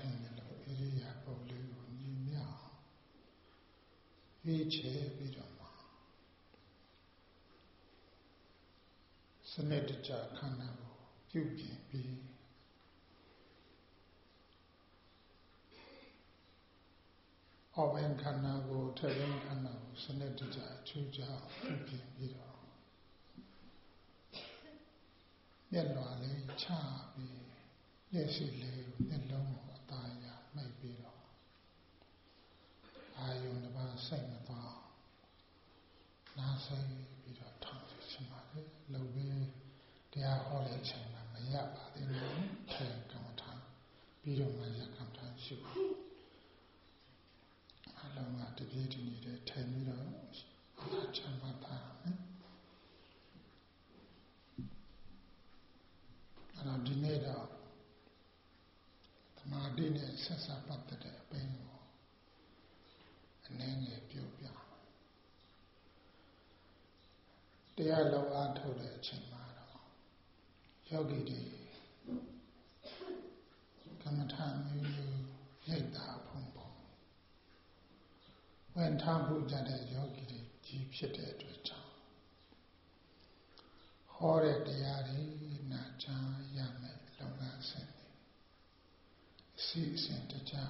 ထိုင်တယ်လို့ဣရိယာပုတ်လေးကိုညီမြရွေးချယ်ပြီးတော့မှစနစ်တကျခန္ဓာကိုပြုပြင်ပြီးအောက်ဘက်ခန္ဓာကိုထက်ဘက်ခန္ဓာကိုစနစ်တကျချူကြပြုပြင်ပြီးတော့မျက်လွှာလေးချပြီးမျက်စိလေးကိုမျက်လုံးကိုအသာရမှိတ်ပြီးတော့အာယုန်တစ်ပါးစိတ်မသွားနားစိတ်ပြီးတော့ထောင်ချင်ပါလေလုံပြီးတရားဟောတဲ့အချိန်မှာမရပါသေးဘူးထိုင်ကမ္မထာပြီးတော့မှရကမ္မထာရှိအလုံးကတပြေးတည်းနေတဲ့ထိုင်ပြီးတော့ချမ်းသာတာနော်အဲ့တော့ဒီနေ့တော့သမာဓိနဲ့ဆက်စပ်ပတ်သက်တဲ့အပိုင်းကိုအနည်းငယ်ပြောပြတရားလုံးအားထုတ်တဲ့အချိန်မှာတော့ယောဂီတွေကမ္မထာမျိုးမျိုးရိတ်တာဖုံဖုံဝန်ထားမှုကြတဲ့ယောဂီတွေကြီးဖြစ်တဲ့အတွက်ကြောင့်ဟောတဲ့တရားတွေနာကြားရမယ်လုံလဆင်တယ်အစီအစဉ်တကြ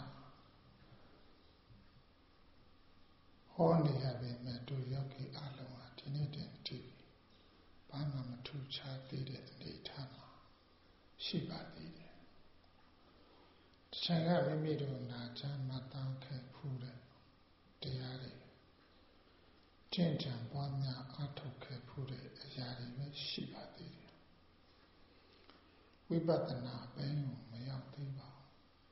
ဟောနေရပေမဲ့တို့ယောဂီအလုံးဟာဒီနေ့တည်းတည်းဘာမှမထူးခြားသေးတဲ့အနေအထားမှာရှိပါသေးတယ်။ဆိုင်ကမိမိတို့နာကြားမှတ်သားခဲ့ဖူးတဲ့တရားတွေကျင့်ကြံပွားများအားထုတ်ခဲ့ဖူးတဲ့အရာတွေပဲရှိပါသေးတယ်။ဝိပဿနာဘိန်းကိုမရောက်သေးပါဘူး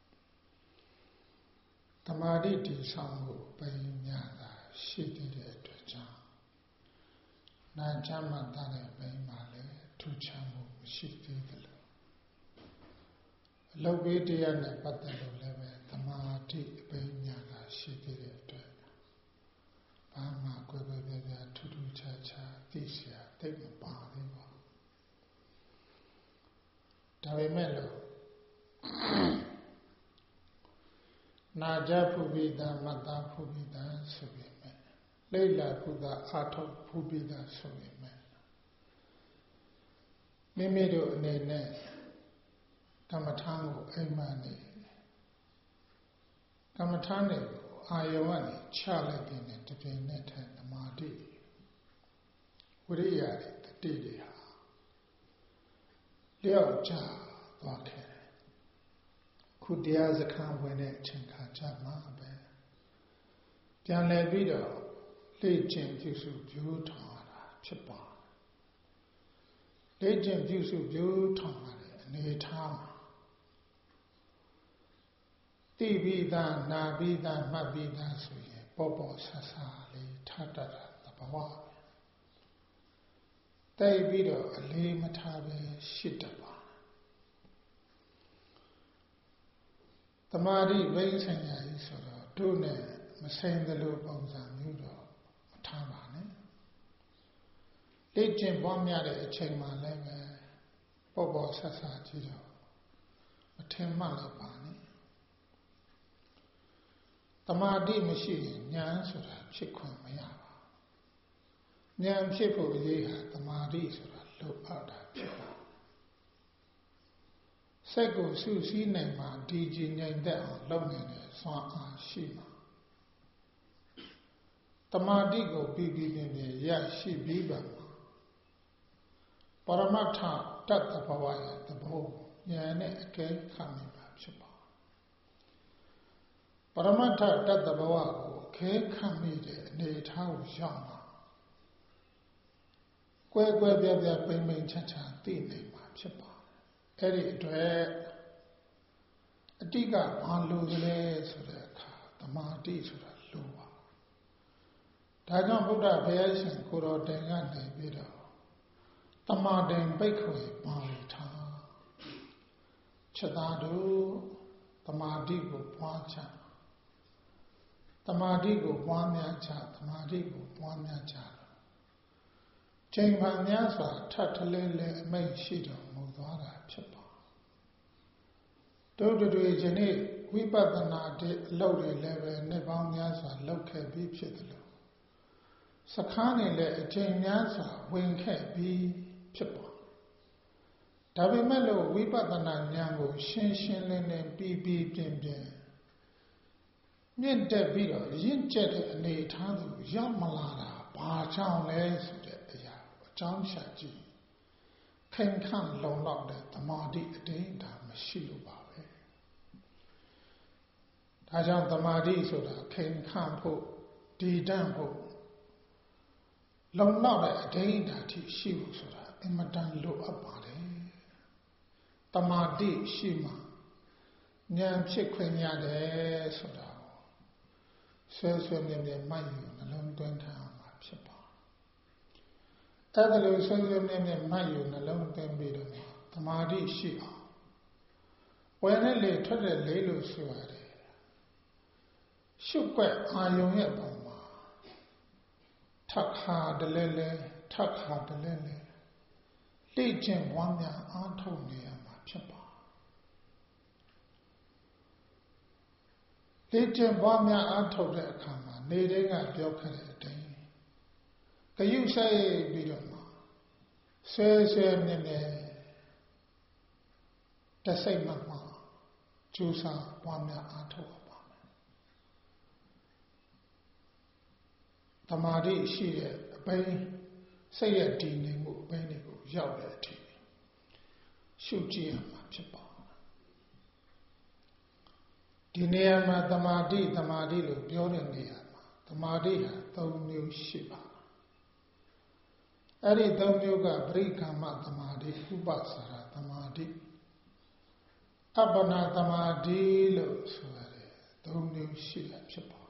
။သမာဓိတည်ဆောက်မှုဘိန်းများတာရှိသေးတဲ့အတွက်ကြောင့်နာကြားမှတ်သားတဲ့ဘိန်းမှာလည်းထူးခြားမှုမရှိသေးသလိုအလုပ်ပေးတရားနဲ့ပတ်သက်လို့လည်းပဲသမာဓိအဘိန်းများတာရှိသေးတဲ့အတွက်ဘာမှကွယ်ကွယ်ပြားပြားထူးထူးခြားခြားသိစရာသိမပါသေးပါဘူးဒါပေမဲ့လို့နာကြားဖူးပြီးသားမှတ်သားဖူးပြီးသားဆိုပေမဲ့လိမ့်လာဖူးသားအာထုတ်ဖူးပြီးသားဆိုပေမဲ့မိမိတို့အနေနဲ့ကမ္မထာကိုအိမ်မှနေကမ္မထာနဲ့အာယုံကနေချလိုက်တဲ့တပြိုင်နက်တည်းသမာဓိဝိရိယတွေတတိတွေဟာလျော့ကျသွားခဲ့တယ်ခုတရားစခန်းဝင်တဲ့အချိန်ခါကျမှပဲပြန်လည်ပြီးတော့လေ့ကျင့်ပြုစုပြိုးထောင်ရတာဖြစ်ပါတယ်လေ့ကျင့်ပြုစုပြိုးထောင်ရတဲ့အနေအထားမှာသိပြီးသားနာပြီးသားမှတ်ပြီးသားဆိုရင်ပေါ့ပေါ့ဆဆလေးထားတတ်တာသဘောတိုက်ပြီးတော့အလေးမထားပဲရှိတတ်ပါသမာဓိဘိန်းဆိုင်ရာကြီးဆိုတော့တို့နဲ့မဆိုင်သလိုပုံစံမျိုးတော့မထားပါနဲ့လေ့ကျင့်ပွားများတဲ့အချိန်မှလည်းပဲပေါ့ပေါ့ဆဆကြည့်တော့မထင်မှလည်းပါနဲ့သမာဓိမရှိရင်ဉာဏ်ဆိုတာဖြစ်ခွင့်မရပါဘူးဉာဏ်ဖြစ်ဖို့အရေးဟာသမာဓိဆိုတာလိုအပ်တာဖြစ်ပါစိတ်ကိုစုစည်းနိုင်မှဒီကြည်ငြိမ်သက်အောင်လုပ်နေတဲ့စွမ်းအားရှိမှာသမာဓိကိုပြီးပြီးပြင်းပြင်းရရှိပြီးပါမှာပရမတ္ထတတ္တဘဝရဲ့သဘောဉာဏ်နဲ့အကဲခတ်နေပါဖြစ်ပါပရမတ္ထတတ္တဘဝကိုအခဲခံမိတဲ့အနေအထားကိုရောက်မှာကွဲကွဲပြားပြားပိမ့်ပိမ့်ချာချာသိနိုင်မှာဖြစ်ပါအဲ့ဒီအတွက်အတိကဘာလို့လဲဆိုတဲ့အခါသမာဓိဆိုတာလိုပါဒါကြောင့်ဗုဒ္ဓဘုရားရှင်ကိုယ်တော်တိုင်ကနေပြီးတော့သမာဓိပိတ်ခွေပါဠိထားချက်သားတို့သမာဓိကိုပွားချသမာဓိကိုပွားများချသမာဓိကိုပွားများချချိန်မှန်များစွာထပ်ထလဲလဲအမိတ်ရှိတော်မူသွားတာဖြစ်ပါတို့တွေယနေ့ဝဝိပဿနာအလုပ်တွေလည်းပဲနှစ်ပေါင်းများစွာလုပ်ခဲ့ပြီးဖြစ်တယ်လို့စခန်းတွေလည်းအချိန်များစွာဝင်ခဲ့ပြီးဖြစ်ပါဒါပေမဲ့လို့ဝိပဿနာဉာဏ်ကိုရှင်းရှင်းလင်းလင်းပြီးပြင်းမြင့်တက်ပြီးတော့ရင့်ကျက်တဲ့အနေအထားကိုရောက်မလာတာဘာကြောင့်လဲဆိုတဲ့အရာအကြောင်းရှာကြည့်ခိုင်ခန့်လုံလောက်တဲ့သမာဓိအတိတ်ဒါမရှိလို့ပါပဲဒါကြောင့်သမာဓိဆိုတာခိုင်ခန့်ဖို့ဒီတန့်ဖို့လုံလောက်တဲ့အတိတ်ဓာတ်ထိရှိဖို့ဆိုတာအင်မတန်လိုအပ်ပါတယ်သမာဓိရှိမှဉာဏ်ဖြစ်ခွင့်ရတယ်ဆိုတာဆွဲမြဲမှတ်ယူနှလုံးသွင်းထားမှာဖြစ်ပါအဲ့ဒါလို့ဆွဲမြဲမှတ်ယူနှလုံးသွင်းပြီးတော့သမာဓိရှိအောင်ဝယ်နဲ့လေထွက်တဲ့လေးလို့ဆိုရတယ်ရှုပ်ွက်အာယုံရဲ့ပုံမှာထပ်ခါတလဲလေလေ့ကျင့်ပွားများအားထုတ်နေရမှာဖြစ်ပါလေ့ကျင့်ပွားများအားထုတ်တဲ့အခါမှာနေတဲ့ကပြောခဲ့တဲ့အတိုင်းဂယုစိုက်ပြီးတော့ဆွဲမြဲတစိတ်မှကျူးစာပွားများအားထုတ်ပါမယ်သမာဓိရှိတဲ့အပိုင်းစိတ်ရဲ့တည်နေမှုအပိုင်းတွေကိုရောက်တဲ့အထိရှုကြည့်ရမှာဖြစ်ပါဒီနေရာမှာသမာဓိလို့ပြောတဲ့နေရာမှာသမာဓိဟာ၃မျိုးရှိပါအဲ့ဒီ၃မျိုးကပရိက္ခမသမာဓိဥပ္ပစာရသမာဓိအပ္ပနာသမာဓိလို့ဆိုရတယ်၃မျိုးရှိတာဖြစ်ပါ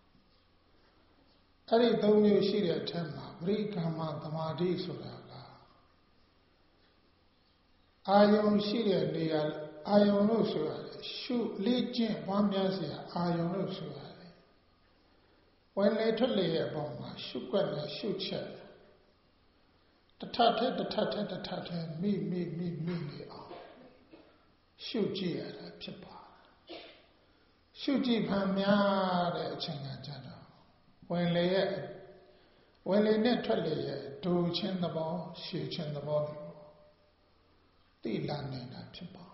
အဲ့ဒီ၃မျိုးရှိတဲ့အထက်မှာပရိက္ခမသမာဓိဆိုတာကအာယုံရှိတဲ့နေရာအာယုံလို့ဆိုရတယ်ရှုလေ့ကျင့်ပွားများเสียအာယုံလို့ဆိုရတယ်ဝင်လေထွက်လေရဲ့အပေါ်မှာရှုွက်နဲ့ရှုချက်တထထဲမိနေအောင်ရှုကြည့်ရတာဖြစ်ပါရှုကြည့်မှများတဲ့အချိန်ကကြတော့ဝင်လေနဲ့ထွက်လေရဲ့ဒူချင်းသဘောရှည်ချင်းသဘောတွေသိလာနေတာဖြစ်ပါ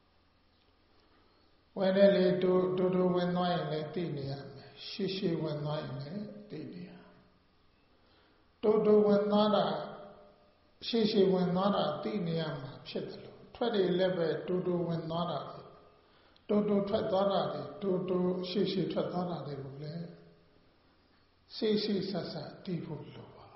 ဝင်တယ်လေဒူဝင်သွားရင်လည်းသိနေရမယ်ရှည်ဝင်သွားရင်လည်းသိနေရဒူဝင်သွားတာရှည်ဝင်သွားတာသိနေရမှာဖြစ်တယ်လို့ထွက်တယ်လည်းပဲဒူဝင်သွားတာဒူထွက်သွားတာဒူရှည်ထွက်သွားတာတွေကိုလည်းစိတ်သိဖို့လိုပါ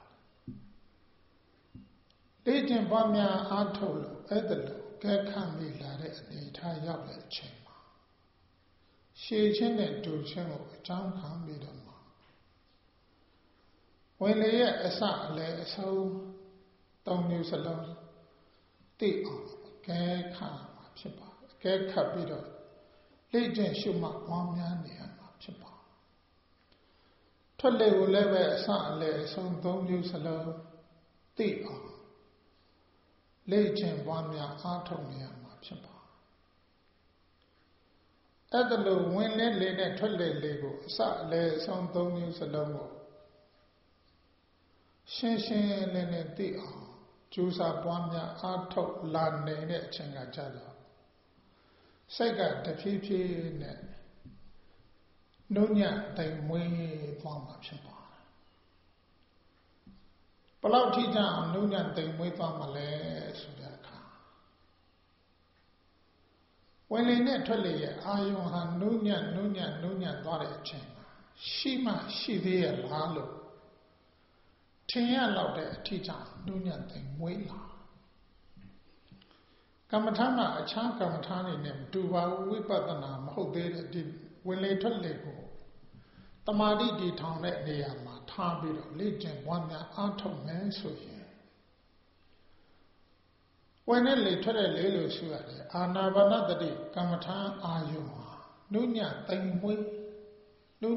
လေ့ကျင့်ပွားများအားထုတ်လို့အဲ့ဒါလို့ကဲခန့်မိလာတဲ့အနေထားရောက်တဲ့အချိန်မှာရှည်ချင်းနဲ့ဒူချင်းကိုအကြောင်းခံပြီးတော့ဝင်လေရဲ့အစအလယ်အဆုံး၃မျိုးစလုံးသိအောင်ကဲခန့်မှာဖြစ်ပါကဲခတ်ပြီးတော့လေ့ကျင့်ရှုမှတ်ပွားများနေရမှာဖြစ်ပါထွက်လေကိုလည်းပဲအစအလယ်အဆုံး၃မျိုးစလုံးသိအောင်လေ့ကျင့်ပွားများအားထုတ်နေရမှာဖြစ်ပါအဲ့ဒါလို့ဝင်လေနဲ့ထွက်လေကိုအစအလယ်အဆုံး၃မျိုးစလုံးကိုရှင်းလင်းသိအောင်ကြိုးစားပွားများအားထုတ်လာနေတဲ့အချိန်ကကြတော့စိတ်ကတဖြည်းဖြည်းနဲ့နှုတ်ညံ့တိမ်မွေးသွားမှာဖြစ်ပါတယ်ဘယ်လောက်ထိကြအောင်နှုတ်ညံ့တိမ်မွေးသွားမှာလဲဆိုတဲ့အခါဝင်လေနဲ့ထွက်လေရဲ့အာယုံဟာနှုတ်ညံ့သွားတဲ့အချိန်မှာရှိမှရှိသေးရဲ့လားလို့ထင်ရလောက်တဲ့အထိကြောင့်နှုတ်ညံ့သိမ်မွေးလာကမ္မထာမှာအခြားကမ္မထာတွေနဲ့မတူပါဘူးဝိပဿနာမဟုတ်သေးတဲ့ဒီဝင်လေထွက်လေကိုတမာတိတည်ထောင်တဲ့နေရာမှာထားပြီးတော့လေ့ကျင့်ပွားများအားထုတ်မယ်ဆိုရင်ဝင်တဲ့လေထွက်တဲ့လေလို့ဆိုရတယ်အာနာပါနတတိကမ္မထာအာယုံဟာနှုတ်ညံ့သိမ်မွေးသွား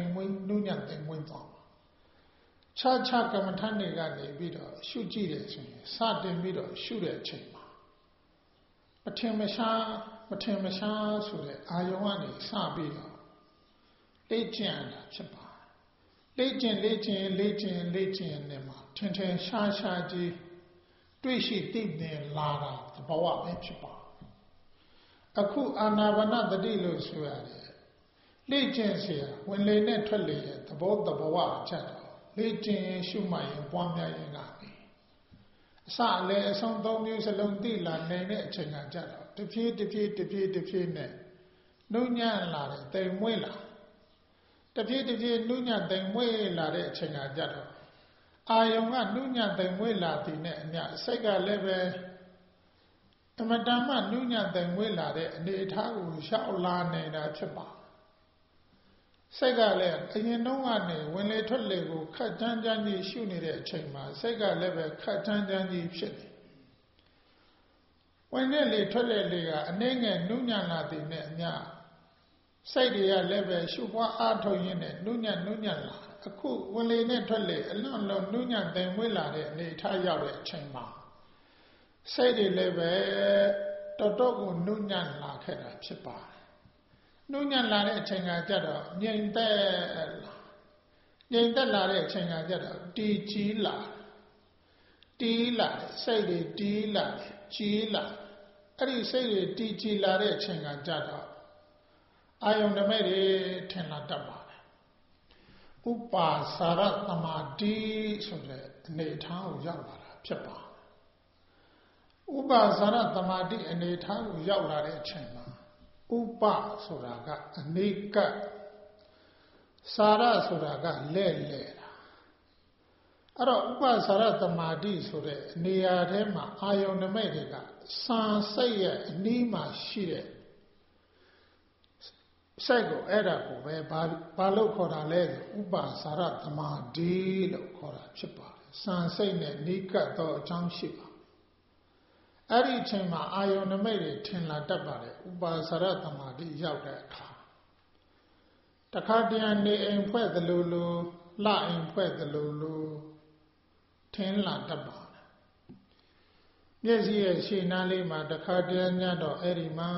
ခြားကမ္မထာတွေကနေပြီးတော့ရှုကြည့်တယ်ဆိုရင်စတင်ပြီးတော့ရှုတဲ့အချိန်မှာအထင်မရှားမထင်မရှားဆိုတဲ့အာယုံကနေစပြီးတော့လေ့ကျင့်တာဖြစ်ပါတယ်လေ့ကျင့်နဲ့မှာထင်ရှားကြီးတွေ့ရှိသိမြင်လာတာသဘောပဲဖြစ်ပါအခုအာနာပါနသတိလို့ဆိုရတယ်လေ့ကျင့်เสียဝင်လေနဲ့ထွက်လေရဲ့သဘောအချက်တော့လေ့ကျင့်ရင်ရှုမှတ်ရင်ပွားများရင်ကနေအစအလယ်အဆုံးသုံးမျိုးစလုံးသိလာနိုင်တဲ့အချိန်ကကြတော့တဖြည်းနဲ့နှုံညံ့လာတယ်တိမ်မွေ့လာတဖြည်းနှုံညံ့တိမ်မွေ့လာတဲ့အချိန်ကကြတော့အာယုံကနှုံညံ့တိမ်မွေ့လာသည်နဲ့အမျှစိတ်ကလည်းပဲအမတန်မှနှုံညံ့တိမ်မွေ့လာတဲ့အနေအထားကိုရှောက်လာနေတာဖြစ်ပါစိတ်ကလည်းအရင်တုန်းကနေဝင်လေထွက်လေကိုခက်ကြမ်းကြီးရှုနေတဲ့အချိန်မှာစိတ်ကလည်းပဲခက်ကြမ်းကြီးဖြစ်နေဝင်တဲ့လေထွက်တဲ့လေကအနှဲငယ်နှုံညံ့လာသည်နဲ့အမျှစိတ်တွေကလည်းပဲရှုပွားအားထုတ်ရင်းနဲ့နှုံညံ့လာအခုဝင်လေနဲ့ထွက်လေအလွန်နှုံညံ့တိမ်မွေ့လာတဲ့အနေထားရောက်တဲ့အချိန်မှာစိတ်တွေလည်းပဲတော်တော်ကိုနှုံညံ့လာခဲ့တာဖြစ်ပါတယ်နှုံညံ့လာတဲ့အချိန်ကကြတော့ငြိမ်သက်လာတဲ့အချိန်ကကြတော့တည်ကြည်လာတဲ့စိတ်တွေတည်လာတယ်ကြီးလာအဲ့ဒီစိတ်တွေတည်ကြည်လာတဲ့အချိန်ကကြတော့အာယုန်ဓမဲ့တွေထင်လာတတ်ပါတယ်ဥပါစာရသမာဓိဆိုတဲ့အနေအထားကိုရောက်လာတာဖြစ်ပါဥပါစာရသမာဓိအနေအထားကိုရောက်လာတဲ့အချိန်မှာဥပဆိုတာကအနေကစာရဆိုတာကလဲ့တာအဲ့တော့ဥပစာရသမာဓိဆိုတဲ့နေရာထဲမှာအာယုန်ဓမဲ့တွေကစာစိတ်ရဲ့အနီးမှာရှိတဲ့စိတ်ကိုအဲ့ဒါကိုပဲဘာလို့ခေါ်တာလဲဥပစာရသမာဓိလို့ခေါ်တာဖြစ်ပါတယ်စာစိတ်နဲ့နီးကပ်သောအကြောင်းရှိပါအဲ့ဒီအချိန်မှာအာယုန်ဓမဲ့တွေထင်လာတတ်ပါတယ်ဥပါစာရသမာဓိရောက်တဲ့အခါတခါတည်းနေအိမ်ဖွဲ့သလိုလအိမ်ဖွဲ့သလိုထင်လာတတ်ပါတယ်မျက်စိရဲ့ရှေ့နားလေးမှာတခါတည်းညတော့အဲ့ဒီမှာ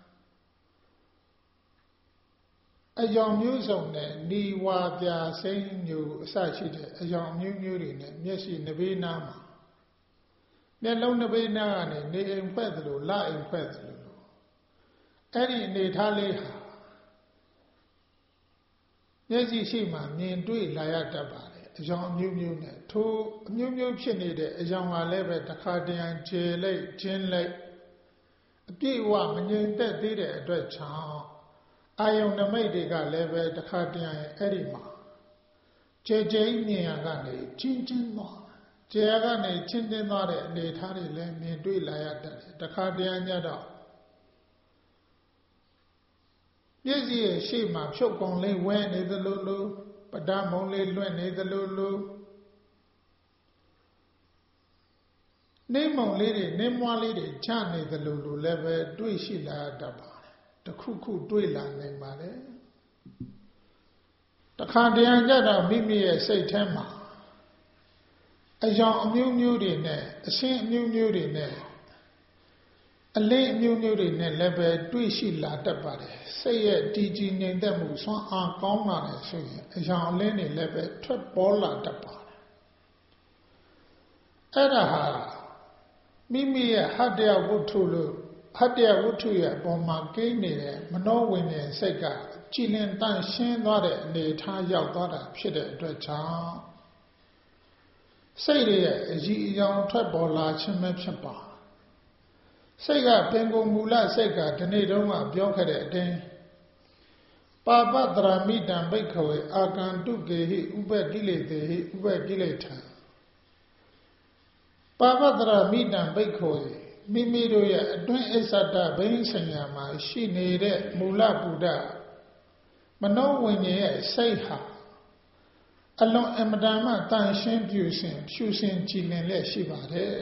အယောင်မျိုးစုံနဲ့နီဝါပြာစိမ့်မျိုးအစရှိတဲ့အယောင်မျိုးတွေနဲ့မျက်စိနှဘေးနားမှာမျက်လုံးနှဘေးနားကနေနေအိမ်ဖွဲ့သလိုလအိမ်ဖွဲ့သလိုအဲ့ဒီအနေထားလေးဟာမျက်စိရှိမှမြင်တွေ့လာရတတ်ပါတယ်အယောင်အမျိုးနဲ့ထိုအမျိုးဖြစ်နေတဲ့အယောင်ကလည်းပဲတခါတည်းကျဲလိုက်ကျင်းလိုက်အပြည့်အဝမငြိမ်သက်သေးတဲ့အတွက်ကြောင့်အာယုန်ဓမိတ်တွေကလည်းပဲတခါတည်းအဲ့ဒီမှာကျဲမြင်ရကနေချင်းသွားကျဲကနေချင်းသွားတဲ့အနေထားတွေလည်းမြင်တွေ့လာရတတ်တယ်တခါတည်းညတော့မျက်စိရဲ့ရှေ့မှာဖြုတ်ကုန်လေးဝဲနေသလိုပဒမုံလေးလွင့်နေသလိုနေမုံလေးတွေနေမွားလေးတွေချနေသလိုလည်းပဲတွေ့ရှိလာတတ်ပါတယ်တခုတွေ့လာနိုင်ပါတယ်တခါတည်းကြတော့မိမိရဲ့စိတ်ထဲမှာအယောင်အမျိုးတွေနဲ့အရှင်းအမျိုးတွေနဲ့အလေးအမျိုးတွေနဲ့လည်းပဲတွေ့ရှိလာတတ်ပါတယ်စိတ်ရဲ့တည်ကြည်ငြိမ်သက်မှုဆွမ်းအားကောင်းလာတယ်ဆိုရင်အယောင်အလင်းတွေလည်းပဲထွက်ပေါ်လာတတ်ပါတယ်အဲ့ဒါဟာမိမိရဲ့ဟတ္တယဝတ္ထုရဲ့အပေါ်မှာကိန်းနေတဲ့မနောဝိညာဉ်စိတ်ကကြည်လင်တန့်ရှင်းသွားတဲ့အနေအထားရောက်သွားတာဖြစ်တဲ့အတွက်ကြောင့်စိတ်ရဲ့အကြည်အယောင်ထွက်ပေါ်လာခြင်းပဲဖြစ်ပါစိတ်ကပင်ကိုမူလစိတ်ကဒီနေ့တုန်းကပြောခဲ့တဲ့အတိုင်းပါပတရာမိတံဘိက္ခဝေအာကန္တုကေဟိဥပကိလေသေဟိဥပကိလေထံပါပတရာမိတံဘိက္ခဝေမိမိတို့ရဲ့အတွင်းအစ္ဆဒဘိန်းဆညာမှာရှိနေတဲ့မူလပုဒ္ဒမနောဝိညာဉ်ရဲ့စိတ်ဟာအလွန်အမတန်မှတန်ရှင်းဖြူစင်ကြည်လင်လက်ရှိပါတယ်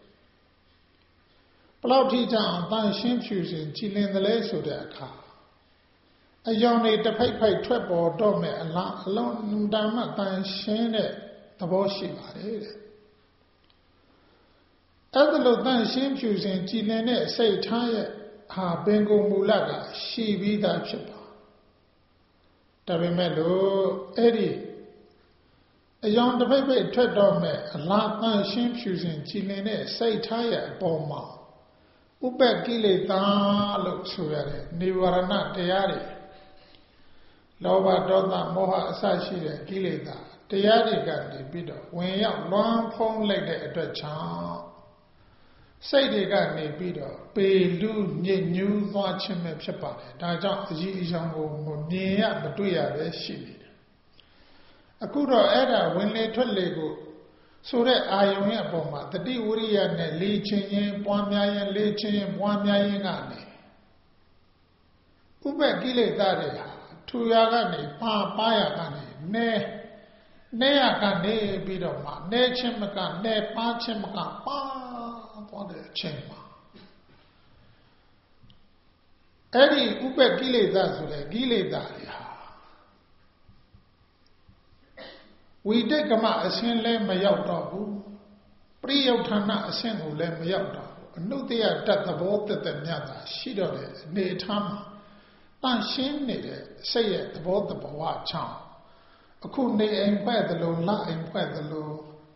ဘလောက်ထိကြောင့်တန်ရှင်းဖြူစင်ကြည်လင်တယ်လဲဆိုတဲ့အခါအယောင်တွေတစ်ဖိတ်ထွက်ပေါ်တော့မဲ့အလွန်အတန်မှတန်ရှင်းတဲ့သဘောရှိပါတယ်တဲ့အဲ့ဒါလို့တန်ရှင်းဖြူစင်ကြည်လင်တဲ့စိတ်ထားရဲ့ဟာပင်ကိုမူလကရှိပြီးသားဖြစ်ပါဒါပေမဲ့လို့အဲ့ဒီအယောင်တစ်ပိတ်ပိတ်ထွက်တော့မဲ့အလားတန်ရှင်းဖြူစင်ကြည်လင်တဲ့စိတ်ထားရဲ့အပေါ်မှာဥပ္ပကိလေသာလို့ဆိုရတဲ့နိဝရဏတရားတွေလောဘဒေါသမောဟအစရှိတဲ့ကိလေသာတရားတွေကနေပြီးတော့ဝင်ရောက်လွှမ်းဖုံးလိုက်တဲ့အတွက်ကြောင့်စိတ်တွေကနေပြီးတော့ပေလူညစ်ညူးသွားခြင်းပဲဖြစ်ပါတယ်ဒါကြောင့်အကြီးအယောင်ကိုမြင်ရမတွေ့ရပဲရှိနေတယ်အခုတော့အဲ့ဒါဝင်လေထွက်လေကိုဆိုတဲ့အာယုံရဲ့အပေါ်မှာတတိဝိရိယနဲ့လေ့ကျင့်ရင်ပွားများရင်လေ့ကျင့်ရင်ပွားများရင်ကနေဥပ္ပကိလေသာတွေဟာထူရာကနေပါရကနေနဲရကနေပြီးတော့မှနဲချင်းမကနဲပါချင်းမကပါသွားတဲ့အချိန်မှာအဲ့ဒီဥပ္ပကိလေသာဆိုတဲ့ကိလေသာတွေဟာဝိတက္ကမအဆင်းလည်းမရောက်တော့ဘူးပရိယုဌာဏအဆင့်ကိုလည်းမရောက်တော့ဘူးအနုတ္တယတတ်သဘောတက်မြတ်တာရှိတော့တဲ့အနေအထားမှာတန်ရှင်းနေတဲ့စိတ်ရဲ့သဘောတဘာဝချောင်းအခုနေအိမ်ဖွဲ့သလိုလအိမ်ဖွဲ့သလို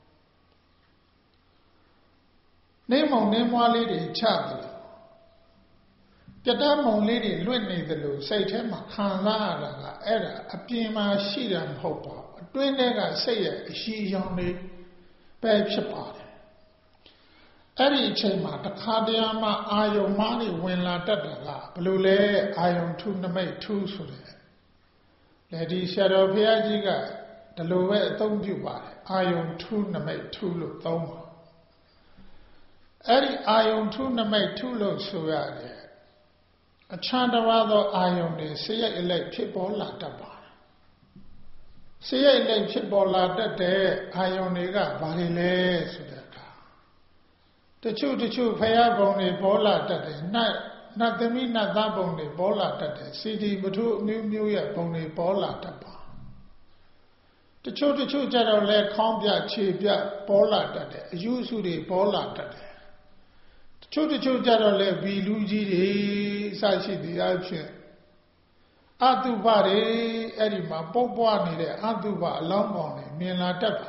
နေမုံနေမွားလေးတွေချတယ်ပြတမုံလေးတွေလွတ်နေတယ်လို့စိတ်ထဲမှာခံစားရတာကအဲ့ဒါအပြင်မှာရှိတာမဟုတ်ပါဘူးအတွင်းထဲကစိတ်ရဲ့အရှိရောင်တွေပဲဖြစ်ပါတယ်အဲ့ဒီအချိန်မှာတခါတည်းမှအာယုံမားတွေဝင်လာတတ်တာကဘလို့လဲအာယုံထုနမိတ်ထုဆိုတဲ့လေဒီဆရာတော်ဘုရားကြီးကဒီလိုပဲအသုံးပြုပါတယ်အာယုံထုနမိတ်ထုလို့သုံးပါအဲ့ဒီအာယုံထုနမိတ်ထုလို့ဆိုရတယ်အခြားတစ်ပါးသောအာယုံတွေစိတ်အလိုက်ဖြစ်ပေါ်လာတတ်ပါတယ်စိတ်အလိုက်ဖြစ်ပေါ်လာတတ်တဲ့အာယုံတွေကဘာတွေလဲဆိုတဲ့အခါတချို့ဖယားပုံတွေပေါ်လာတတ်တယ်နတ်သမီးနတ်သားပုံတွေပေါ်လာတတ်တယ်စီဒီပထုအမျိုးမျိုးရဲ့ပုံတွေပေါ်လာတတ်ပါတချို့ကြတော့လဲခေါင်းပြခြေပြပေါ်လာတတ်တယ်အယူစုတွေပေါ်လာတတ်တယ်တချို့ကြတော့လဲဘီလူကြီးတွေအစရှိသည်အဖြစ်အတုပတွေအဲ့ဒီမှာပုတ်ပွားနေတဲ့အတုပအလောင်းပေါင်းတွေမြင်လာတတ်ပါ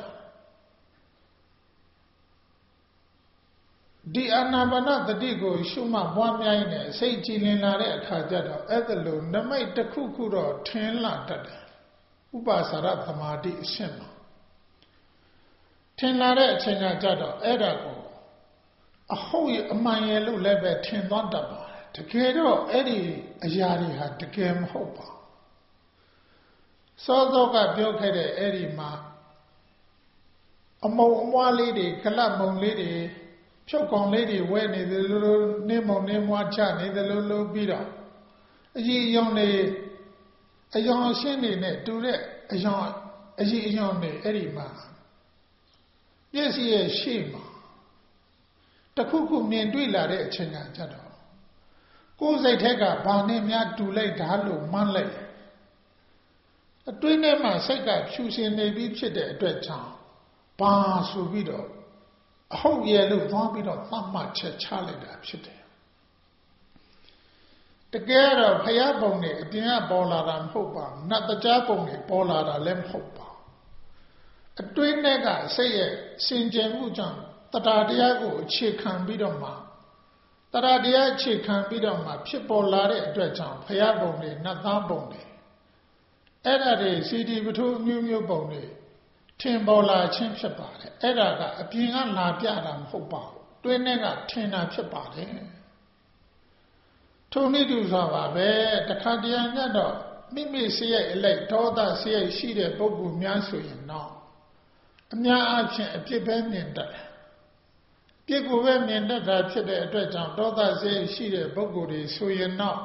ဒီအာနာပါနတတိကိုရှုမှတ်ပွားများရင်စိတ်ကြည်လင်လာတဲ့အခါကျတော့အဲ့ဒါလိုနမိတ်တစ်ခုခုတော့ထင်လာတတ်တယ်ဥပါစရသမာဓိအရှင်းမှာထင်လာတဲ့အချိန်ကကြတော့အဲ့ဒါကိုအဟုတ်ရအမှန်ရလို့လည်းပဲထင်သွားတတ်ပါတယ်တကယ်တော့အဲ့ဒီအရာတွေဟာတကယ်မဟုတ်ပါစောစောကပြောခဲ့တဲ့အဲ့ဒီမှာအမုံအမွားလေးတွေကလပ်မုံလေးတွေဖြုတ်ကောင်လေးတွေဝဲနေတယ်လို့နေမုံနေမွားချနေတယ်လို့ပြီးတော့အကြီးအယောင်တွေအယောင်ရှင်းနေနဲ့တူတဲ့အယောင်အကြီးအယောင်တွေအဲ့ဒီမှာမျက်စိရဲ့ရှေ့မှာတခုခုမြင်တွေ့လာတဲ့အချိန်ကကြတော့ကိုယ်စိတ်ထက်ကဘာနဲ့များတူလိုက်တာလို့မှန်းလိုက်အတွင်းထဲမှာစိတ်ကဖြူစင်နေပြီးဖြစ်တဲ့အတွက်ကြောင့်ဘာဆိုပြီးတော့အဟုတ်ရဲ့လို့သွားပြီးတော့သတ်မှတ်ချက်ချလိုက်တာဖြစ်တယ်တကယ်တော့ဖယားပုံတွေအပြင်ကပေါ်လာတာမဟုတ်ပါဘူးနတ်တရားပုံတွေပေါ်လာတာလည်းမဟုတ်ပါဘူးအတွင်းထဲကစိတ်ရဲ့စင်ကြယ်မှုကြောင့်တရားတရားကိုအခြေခံပြီးတော့မှတရားတရားအခြေခံပြီးတော့မှဖြစ်ပေါ်လာတဲ့အတွက်ကြောင့်ဖယားပုံတွေနတ်သားပုံတွေအဲ့ဒါတွေစီဒီပထုအမျိုးမျိုးပုံတွေထင်ပေါ်လာခြင်းဖြစ်ပါတယ်အဲ့ဒါကအပြင်ကလာပြတာမဟုတ်ပါဘူးတွင်းထဲကထင်တာဖြစ်ပါတယ်ထုံနည်းတူစွာပါပဲတခါတရံညတော့မိမိစိတ်ရဲ့အလိုက်ဒေါသစိတ်ရှိတဲ့ပုဂ္ဂိုလ်များဆိုရင်တော့အများအားဖြင့်အပြစ်ပဲမြင်တတ်တယ်ပြစ်ကိုပဲမြင်တတ်တာဖြစ်တဲ့အတွက်ကြောင့်ဒေါသစိတ်ရှိတဲ့ပုဂ္ဂိုလ်တွေဆိုရင်တော့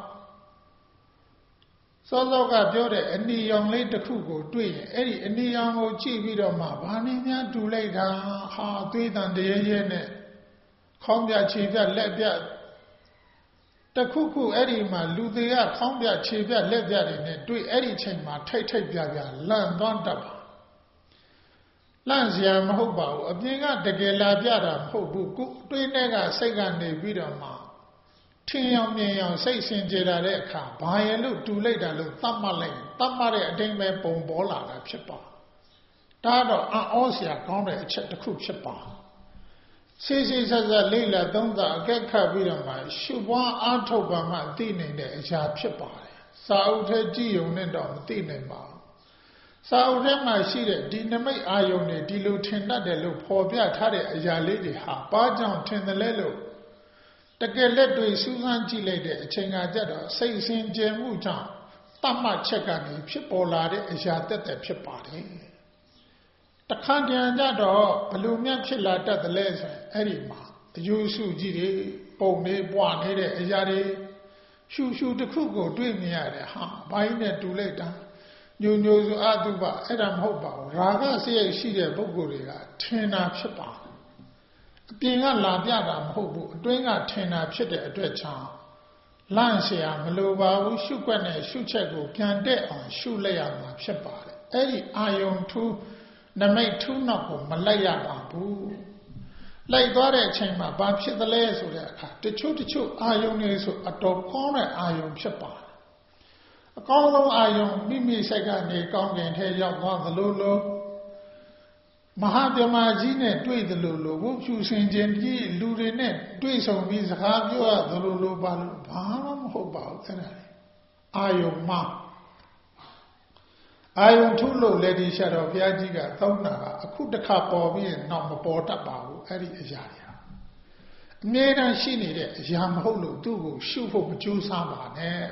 စောစောကပြောတဲ့အနီရောင်လေးတစ်ခုကိုတွေ့ရင်အဲ့ဒီအနီရောင်ကိုကြည့်ပြီးတော့မှဘာနဲ့များတူလိုက်တာဟာသွေးတန်တရေရဲနဲ့ခေါင်းပြခြေပြလက်ပြတခုခုအဲ့ဒီမှာလူသေးကခေါင်းပြခြေပြလက်ပြတွေနဲ့တွေ့အဲ့ဒီချိန်မှာထိတ်ပြလန့်သွားတတ်ပါလန့်စရာမဟုတ်ပါဘူးအပြင်ကတကယ်လာပြတာမဟုတ်ဘူးကိုတွေးတဲ့ကစိတ်ကနေပြီးတော့မှထင်ရောင်မြင်ရောင်စိတ်စင်ကြယ်လာတဲ့အခါဘာရဲ့လို့တူလိုက်တာလို့သတ်မှတ်လိုက်သတ်မှတ်တဲ့အတိုင်းပဲပုံပေါ်လာတာဖြစ်ပါဒါတော့အံ့ဩစရာကောင်းတဲ့အချက်တစ်ခုဖြစ်ပါစေစေဆက်ဆက်လေးလာသုံးသအကက်ခတ်ပြီးတော့မှရှုပွားအားထုတ်ပါမှသိနိုင်တဲ့အရာဖြစ်ပါတယ်စာအုပ်ထဲကြည့်ုံနဲ့တော့မသိနိုင်ပါဘူးစာအုပ်ထဲမှာရှိတဲ့ဒီနမိတ်အာယုန်တွေဒီလိုထင်တတ်တယ်လို့ဖော်ပြထားတဲ့အရာလေးတွေဟာဘာကြောင့်ထင်တယ်လဲလို့တကယ်လက်တွေ့စူးစမ်းကြည့်လိုက်တဲ့အချိန်ကကြတော့စိတ်စင်ကြယ်မှုကြောင့်တတ်မှတ်ချက်ကနေဖြစ်ပေါ်လာတဲ့အရာတက်တက်ဖြစ်ပါတယ်တခါတည်းကြတော့ဘလို့မြတ်ဖြစ်လာတတ်တယ်လဲဆိုရင်အဲ့ဒီမှာအယူစုကြီးတွေပုံနေပွားနေတဲ့အရာတွေရှူတစ်ခုကိုတွေ့မြင်ရတယ်ဟာဘိုင်းနဲ့တူလိုက်တာညိုစုအတုပအဲ့ဒါမဟုတ်ပါဘူးရာဂစိတ်ရှိတဲ့ပုဂ္ဂိုလ်တွေကထင်တာဖြစ်ပါအပြင်ကလာပြတာမဟုတ်ဘူးအတွင်းကထင်တာဖြစ်တဲ့အတွက်ကြောင့်လန့်เสียမလိုပါဘူးရှုွက်နဲ့ရှုချက်ကိုပြန်တက်အောင်ရှုလိုက်ရမှာဖြစ်ပါတယ်အဲ့ဒီအာယုံထူးနမိတ်ထူးနောက်ကိုမလိုက်ရပါဘူးလိုက်သွားတဲ့အချိန်မှာဘာဖြစ်သလဲဆိုတဲ့အခါတချို့အာယုံတွေဆိုအတော်ကောင်းတဲ့အာယုံဖြစ်ပါတယ်အကောင်းဆုံးအာယုံမိစိတ်ကနေကောင်းကင်ထဲရောက်သွားသလိုလိုမဟာပြမကြီးနဲ့တွေ့သလိုလိုဘုဖြူစင်ခြင်းကြီးလူတွေနဲ့တွေ့ဆုံပြီးစကားပြောရသလိုလိုဘာမှမဟုတ်ပါဘူးအဲ့ဒါလေအာယုံမှာအာယုံထုလို့လေဒီရှာတော်ဘုရားကြီးကသုံးတာကအခုတစ်ခါပေါ်ပြီးရင်တော့မပေါ်တတ်ပါဘူးအဲ့ဒီအရာတွေအမြဲတမ်းရှိနေတဲ့အရာမဟုတ်လို့သူ့ကိုရှုဖို့မကြိုးစားပါနဲ့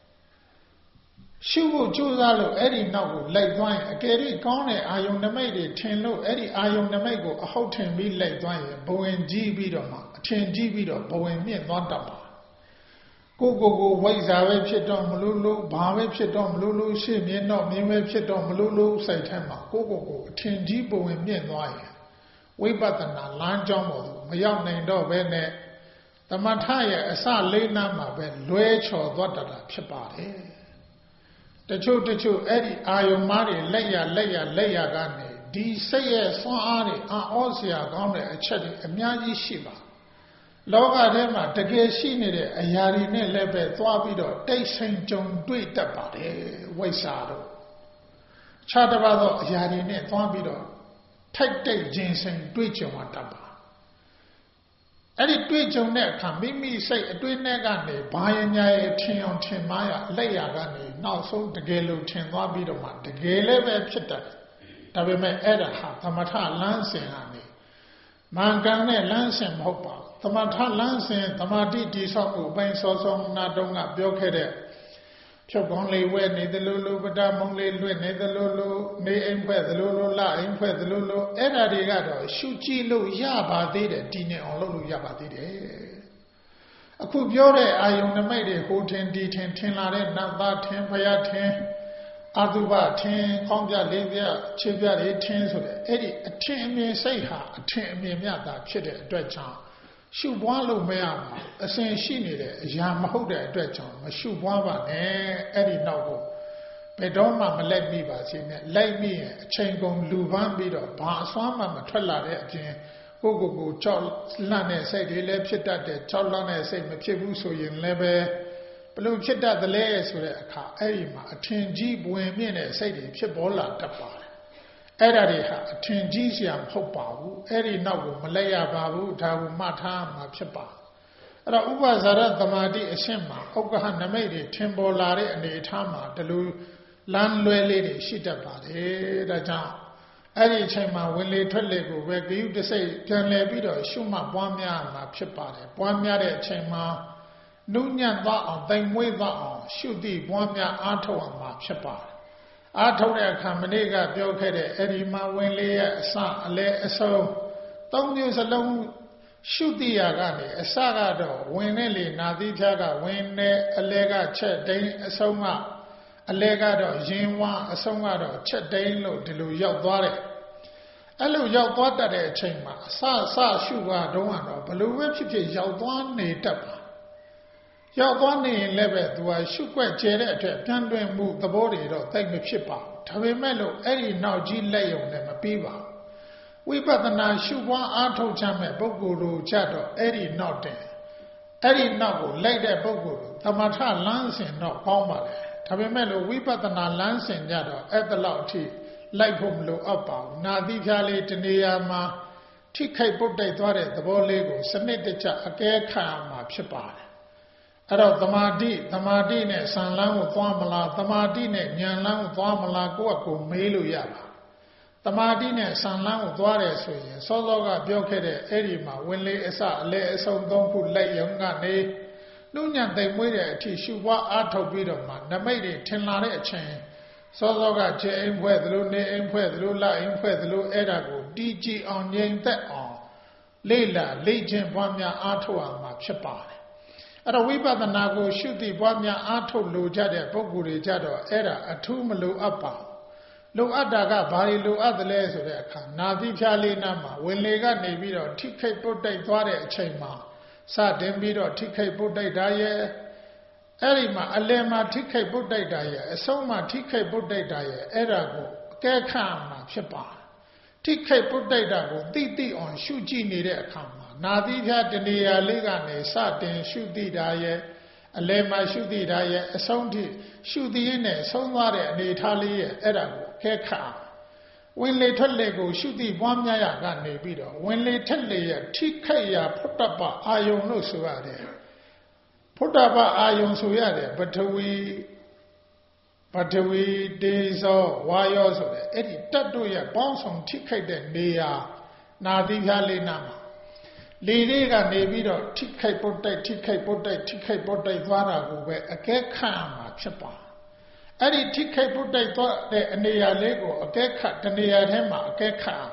ရှုဖို့ကြိုးစားလို့အဲ့ဒီနောက်ကိုလိုက်သွားရင်အကယ်၍ကောင်းတဲ့အာယုံနမိတ်တွေထင်လို့အဲ့ဒီအာယုံနမိတ်ကိုအဟုတ်ထင်ပြီးလိုက်သွားရင်ဘဝင်ကြီးပြီးတော့မှအထင်ကြီးပြီးတော့ဘဝင်မြင့်သွားတတ်ပါကိုဝိဇ္ဇာပဲဖြစ်တော့မလို့ဘာပဲဖြစ်တော့မလို့ရှေ့မြင်တော့မြင်ပဲဖြစ်တော့မလို့စိတ်ထဲမှာကိုအထင်ကြီးဘဝင်မြင့်သွားရင်ဝိပဿနာလမ်းကြောင်းပေါ်မရောက်နိုင်တော့ဘဲနဲ့သမထရဲ့အစလေးနားမှာပဲလွဲချော်သွားတတ်တာဖြစ်ပါတယ်တချို့အဲ့ဒီအာယုံမားတွေလက်ရကနေဒီစိတ်ရဲ့ဆွမ်းအားတွေအံ့ဩစရာကောင်းတဲ့အချက်တွေအများကြီးရှိပါလောကထဲမှာတကယ်ရှိနေတဲ့အရာတွေနဲ့လည်းပဲသွားပြီးတော့တိတ်ဆိတ်ကြုံတွေ့တတ်ပါတယ်ဝိဇ္ဇာတို့ခြားတစ်ပါးသောအရာတွေနဲ့သွားပြီးတော့ထိုက်တိတ်ခြင်းဆိုင်တွေ့ကြုံရတတ်ပါအဲ့ဒီတွေ့ကြုံတဲ့အခါမိစိတ်အတွင်းထဲကနေဘာရညာရဲ့ထင်အောင်ထင်မှားရလက်ရကနေနောက်ဆုံးတကယ်လို့ထင်သွားပြီးတော့မှတကယ်လည်းပဲဖြစ်တတ်ဒါပေမဲ့အဲ့ဒါဟာသမထလမ်းစဉ်ကနေမှန်ကန်တဲ့လမ်းစဉ်မဟုတ်ပါဘူးသမထလမ်းစဉ်သမာဓိတည်ဆောက်မှုအပိုင်းစောစောနာတုံးကပြောခဲ့တဲ့ဖြုတ်ကောင်းလေးဝဲနေသလိုလိုပဒမုံလေးလွတ်နေသလိုလိုနေအိမ်ဖွဲ့သလိုလိုလအိမ်ဖွဲ့သလိုလိုအဲ့ဒါတွေကတော့ရှုကြည့်လို့ရပါသေးတယ်ဒီနေအောင်လုပ်လို့ရပါသေးတယ်အခုပြောတဲ့အာယုန်နမိတ်တွေဟိုထင်ဒီထင်လာတဲ့နတ်သားထင်ဖယားထင်အတုပထင်ကောင်းပြလေးပြခြေပြတွေထင်ဆိုတဲ့အဲ့ဒီအထင်အမြင်စိတ်ဟာအထင်အမြင်မြတ်တာဖြစ်တဲ့အတွက်ကြောင့်ရှုပွားလို့မရပါဘူးအစဉ်ရှိနေတဲ့အရာမဟုတ်တဲ့အတွက်ကြောင့်မရှုပွားပါနဲ့အဲ့ဒီနောက်ကိုဘယ်တော့မှမလိုက်မိပါစေနဲ့လိုက်မိရင်အချိန်ကုန်လူပန်းပြီးတော့ဘာအစွမ်းမှမထွက်လာတဲ့အပြင်ကိုကြောက်လန့်တဲ့စိတ်တွေလည်းဖြစ်တတ်တယ်ကြောက်လန့်တဲ့စိတ်မဖြစ်ဘူးဆိုရင်လည်းပဲဘလို့ဖြစ်တတ်တယ်လဲဆိုတဲ့အခါအဲ့ဒီမှာအထင်ကြီးပွင့်မြင့်တဲ့စိတ်တွေဖြစ်ပေါ်လာတတ်ပါတယ်အဲ့ဒါတွေဟာအထင်ကြီးစရာမဟုတ်ပါဘူးအဲ့ဒီနောက်ကိုမလဲရပါဘူးဒါကိုမှတ်ထားမှာဖြစ်ပါအဲ့တော့ဥပဇာရသမာဓိအရှင်းမှာဥက္ကဟနမိတ်တွေထင်ပေါ်လာတဲ့အနေအထားမှာဒီလိုလမ်းလွဲလေးတွေရှိတတ်ပါတယ်ဒါကြောင့်အဲ့ဒီအချိန်မှာဝင်လေထွက်လေကိုပဲဂယုတစိတ်ပြန်လည်ပြီးတော့ရှုမှတ်ပွားများမှာဖြစ်ပါတယ်ပွားများတဲ့အချိန်မှာနုညံ့သွားအောင်တိုင်မွေးသွားအောင်ရှုတိပွားများအားထုတ်အောင်မှာဖြစ်ပါတယ်အားထုတ်တဲ့အခါမနေ့ကပြောခဲ့တဲ့အဲ့ဒီမှာဝင်လေရဲ့အစအလဲအဆုံးသုံးမျိုးစလုံးရှုတိရကနေအစကတော့ဝင်တဲ့လေနာသီးဖြားကဝင်တဲ့အလဲကချက်တိန်အဆုံးကအလဲကတော့ရင်ဝါအဆုံးကတော့ချက်တိန်လို့ဒီလိုရောက်သွားတယ်အဲ့လိုရောက်သွားတတ်တဲ့အချိန်မှာအစရှုတာတုံးကတော့ဘလို့ပဲဖြစ်ဖြစ်ရောက်သွားနေတတ်ပါရောက်သွားနေရင်လည်းပဲသူကရှုွက်ကျဲတဲ့အတွက်ပြန်တွင်မှုသဘောတွေတော့သိမဖြစ်ပါဘူးဒါပေမဲ့လို့အဲ့ဒီနောက်ကြီးလက်ယုံနဲ့မပြီးပါဘူးဝိပဿနာရှုပွားအားထုတ်ချမဲ့ပုဂ္ဂိုလ်တို့ကြတော့အဲ့ဒီနောက်တင်အဲ့ဒီနောက်ကိုလိုက်တဲ့ပုဂ္ဂိုလ်သမထလမ်းစဉ်တော့ကောင်းပါလေဒါပေမဲ့လို့ဝိပဿနာလမ်းစဉ်ကြတော့အဲ့ဒါလောက်အထိလိုက်ဖို့မလိုအပ်ပါဘူးနာသီးဖြားလေးတနေရာမှာထိခိုက်ပုတ်တိုက်သွားတဲ့သဘောလေးကိုစနစ်တကျအကဲခတ်မှာဖြစ်ပါတယ်အဲ့တော့သမာဓိနဲ့စံလန်းကိုသွားမလားသမာဓိနဲ့ဉာဏ်လန်းကိုသွားမလားကိုယ့်အကိုမေးလို့ရပါသမာဓိနဲ့စံလန်းကိုသွားတယ်ဆိုရင်စောစောကပြောခဲ့တဲ့အဲ့ဒီမှာဝင်လေအစအလဲအဆုံးသုံးခုလိုက်ရုံကနေနှုညံ့သိမ်မွေးတဲ့အထိရှုပွားအားထုတ်ပြီးတော့မှနမိတ်တွေထင်လာတဲ့အချိန်စောစောကခြေအိမ်ဖွဲ့သလိုနေအိမ်ဖွဲ့သလိုလက်အိမ်ဖွဲ့သလိုအဲ့ဒါကိုတီးကြည်အောင်ငြိမ်သက်အောင်လေ့လာလေ့ကျင့်ပွားများအားထုတ်အောင်မှာဖြစ်ပါတယ်အဲ့တော့ဝိပဿနာကိုရှုသိပွားများအားထုတ်လို့ကြတဲ့ပုဂ္ဂိုလ်တွေကြတော့အဲ့ဒါအထူးမလိုအပ်ပါလိုအပ်တာကဘာတွေလိုအပ်သလဲဆိုတဲ့အခါနာသီးဖြားလေးနားမှာဝင်လေကနေပြီးတော့ထိခိတ်ပုတ်တိုက်သွားတဲ့အချိန်မှာစတင်ပြီးတော့ထိခိတ်ပုတ်တိုက်တာရဲ့အဲ့ဒီမှာအလယ်မှာထိခိတ်ပုတ်တိုက်တာရဲ့အဆုံးမှာထိခိတ်ပုတ်တိုက်တာရဲ့အဲ့ဒါကိုအကဲခတ်မှာဖြစ်ပါတယ်ထိခိတ်ပုတ်တိုက်တာကိုသိအောင်ရှုကြည့်နေတဲ့အခါမှာနာသီးဖြားတနေရာလေးကနေစတင်ရှုသိတာရဲ့အလယ်မှာရှုသိတာရဲ့အဆုံးထိရှုသိရင်းနဲ့ဆုံးသွားတဲ့အနေထားလေးရဲ့အဲ့ဒါကိုအကဲခတ်ဝင်လေထွက်လေကိုရှုသိပွားများရကနေပြီးတော့ဝင်လေထွက်လေရဲ့ထိခိုက်ရာဖုတ္တပအာယုံလို့ဆိုရတယ်ဖုတ္တပအာယုံဆိုရတယ်ပထဝီတေဇောဝါယောဆိုတဲ့အဲ့ဒီတတ်တို့ရဲ့ပေါင်းဆောင်ထိခိုက်တဲ့နေရာနာသီးဖြားလေးနာမှာလေလေးကနေပြီးတော့ထိခိုက်ပုတ်တိုက်သွားတာကိုပဲအကဲခတ်မှာဖြစ်ပါအဲ့ဒီထိခိုက်ပုတ်တိုက်သွားတဲ့အနေရာလေးကိုအကဲခတ်တနေရာထဲမှာအကဲခတ်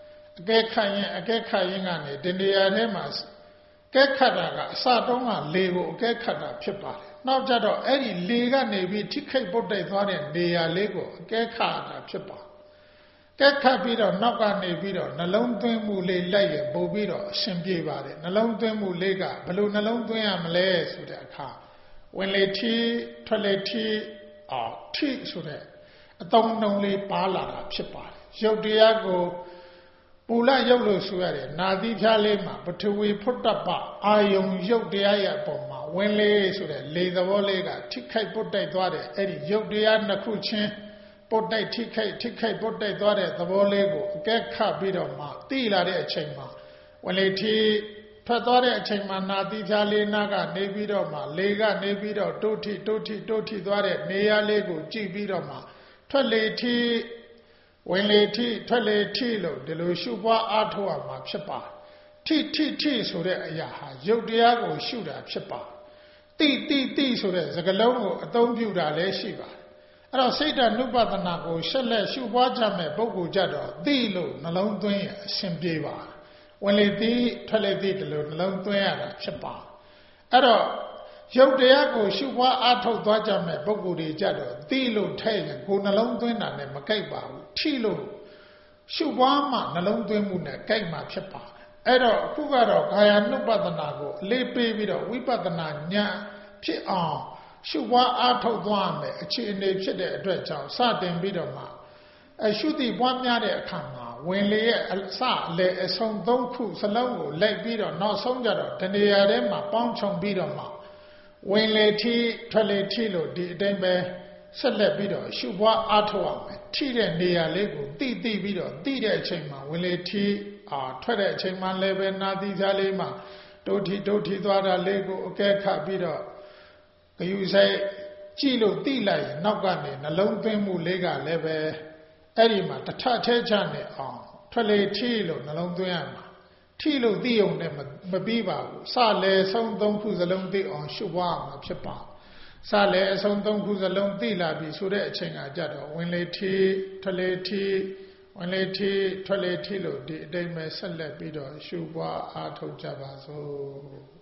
ရင်ကနေတနေရာထဲမှာကဲခတ်တာကအစတုံးကလေကိုအကဲခတ်တာဖြစ်ပါတယ်နောက်ကြတော့အဲ့ဒီလေကနေပြီးထိခိုက်ပုတ်တိုက်သွားတဲ့နေရာလေးကိုအကဲခတ်တာဖြစ်ပါကဲခတ်ပြီးတော့နောက်ကနေပြီးတော့နှလုံးသွင်းမှုလေးလိုက်ရပို့ပြီးတော့အရှင်ပြေပါတယ်နှလုံးသွင်းမှုလေးကဘယ်လိုနှလုံးသွင်းရမလဲဆိုတဲ့အခါဝင်လေထီထွက်လေထီထိဆိုတဲ့အသုံးနှုန်းလေးပါလာတာဖြစ်ပါတယ်ရုပ်တရားကိုပူလရုပ်လို့ဆိုရတယ်နာသီးဖြားလေးမှာပထဝီဖုတ္တပအာယုံရုပ်တရားရဲ့အပေါ်မှာဝင်လေဆိုတဲ့လေသဘောလေးကထိခိုက်ပုတ်တိုက်သွားတဲ့အဲ့ဒီရုပ်တရားနှစ်ခုချင်းပုတ်တိုက်ထိခိုက်ပုတ်တိုက်သွားတဲ့သဘောလေးကိုအကဲခတ်ပြီးတော့မှသိလာတဲ့အချိန်မှာဝင်လေထီထွက်သွားတဲ့အချိန်မှာနာသီးဖြားလေးနားကနေပြီးတော့မှလေကနေပြီးတော့တိုးထိသွားတဲ့နေရာလေးကိုကြည့်ပြီးတော့မှထွက်လေထီဝင်လေထီထွက်လေထီလို့ဒီလိုရှုပွားအားထုတ်ရမှာဖြစ်ပါတယ်ထိဆိုတဲ့အရာဟာရုပ်တရားကိုရှုတာဖြစ်ပါတယ်တိဆိုတဲ့စကားလုံးကိုအသုံးပြုတာလည်းရှိပါတယ်အဲ့တော့စိတ်ဓာတ်နုပဒနာကိုဆက်လက်ရှုပွားကြမဲ့ပုဂ္ဂိုလ်ကြတော့သိလို့နှလုံးသွင်းရအရှင်ပြေပါဝင်လေသိထွက်လေသိတယ်လို့နှလုံးသွင်းရတာဖြစ်ပါအဲ့တော့ရုပ်တရားကိုရှုပွားအားထုတ်သွားကြမဲ့ပုဂ္ဂိုလ်တွေကြတော့သိလို့ထဲ့ရင်ကိုယ်နှလုံးသွင်းတာနဲ့မကိုက်ပါဘူးထိလို့ရှုပွားမှနှလုံးသွင်းမှုနဲ့ကိုက်မှဖြစ်ပါအဲ့တော့အခုကတော့ကာယ ानु ပဒနာကိုအလေးပေးပြီးတော့ဝိပဿနာဉာဏ်ဖြစ်အောင်ရှုပွားအားထုတ်သွားမယ်အခြေအနေဖြစ်တဲ့အတွက်ကြောင့်စတင်ပြီးတော့မှရှုသိပွားများတဲ့အခါမှာဝင်လေရဲ့အစအလယ်အဆုံးသုံးခုစလုံးကိုလိုက်ပြီးတော့နောက်ဆုံးကြတော့တနေရာထဲမှာပေါင်းခြုံပြီးတော့မှဝင်လေထီထွက်လေထီလို့ဒီအတိုင်းပဲဆက်လက်ပြီးတော့ရှုပွားအားထုတ်အောင်မယ်ထိတဲ့နေရာလေးကိုတိပြီးတော့တိတဲ့အချိန်မှာဝင်လေထီထွက်တဲ့အချိန်မှာလည်းပဲနာသီးဖြားလေးမှာဒုဋ္ဌိသွားတာလေးကိုအကဲခတ်ပြီးတော့ဂယုဆိုင်ကြည့်လို့တိလိုက်ရင်နောက်ကနေနှလုံးသွင်းမှုလေးကလည်းပဲအဲ့ဒီမှာတထထဲချနေအောင်ထွက်လေထီလို့နှလုံးသွင်းရမှာထိလို့သိုံနဲ့မပြီးပါဘူးစလဲဆုံးသုံးခုစလုံးသိအောင်ရှုပွားမှာဖြစ်ပါစလဲအဆုံးသုံးခုစလုံးသိလာပြီဆိုတဲ့အချိန်ကကြတော့ဝင်လေထီထွက်လေထီဝင်လေထီထွက်လေထီလို့ဒီအတိတ်မဲ့ဆက်လက်ပြီးတော့ရှုပွားအားထုတ်ကြပါစို့